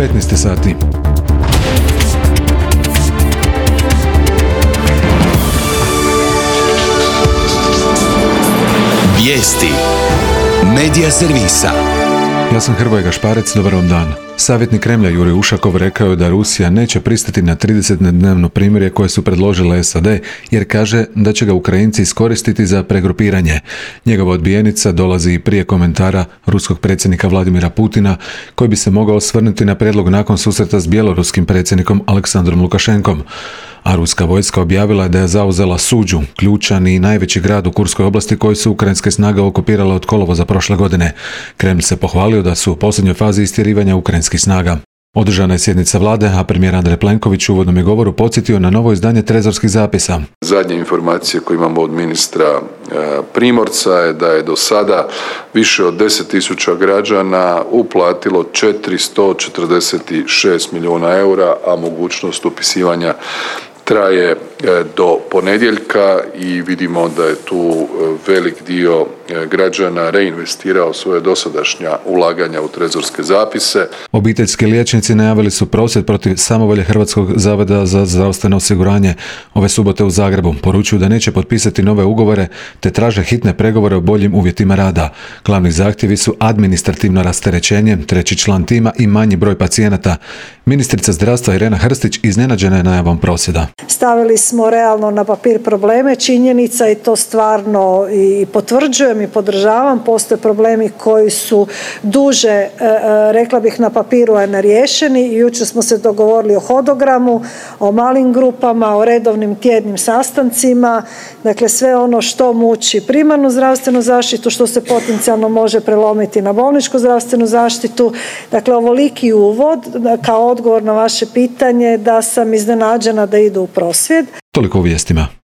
15 sati. Vijesti Medija servisa. Ja sam Hrvoje Gašparec, dobar vam dan. Savjetnik Kremlja Jurij Ušakov rekao je da Rusija neće pristati na 30-dnevno primirje koje su predložile SAD, jer kaže da će ga Ukrajinci iskoristiti za pregrupiranje. Njegova odbijenica dolazi prije komentara ruskog predsjednika Vladimira Putina, koji bi se mogao osvrnuti na prijedlog nakon susreta s bjeloruskim predsjednikom Aleksandrom Lukašenkom. A ruska vojska objavila je da je zauzela Suđu, ključan i najveći grad u Kurskoj oblasti koji su ukrajinske snage okupirale od kolovoza prošle godine. Kremlj se pohvalio da su u posljednjoj fazi istjerivanja ukrajinskih snaga. Održana je sjednica vlade, a premijer Andrej Plenković u uvodnom je govoru podsjetio na novo izdanje trezorskih zapisa. Zadnje informacije koje imamo od ministra Primorca je da je do sada više od 10.000 građana uplatilo 446 milijuna eura, a mogućnost upisivanja traje do ponedjeljka i vidimo da je tu velik dio građana reinvestirao svoje dosadašnja ulaganja u trezorske zapise. Obiteljski liječnici najavili su prosvjed protiv samovolje Hrvatskog zavoda za zdravstveno osiguranje ove subote u Zagrebu. Poručuju da neće potpisati nove ugovore te traže hitne pregovore o boljim uvjetima rada. Glavni zahtjevi su administrativno rasterećenje, treći član tima i manji broj pacijenata. Ministrica zdravstva Irena Hrstić iznenađena je najavom prosvjeda. Stavili smo realno na papir probleme, činjenica i to stvarno i potvrđujem i podržavam. Postoje problemi koji su duže, rekla bih, na papiru, a neriješeni. I jučer smo se dogovorili o hodogramu, o malim grupama, o redovnim tjednim sastancima. Dakle, sve ono što muči primarnu zdravstvenu zaštitu, što se potencijalno može prelomiti na bolničku zdravstvenu zaštitu. Dakle, ovoliki uvod kao odgovor na vaše pitanje da sam iznenađena da idu u prosvjed. Toliko u vijestima.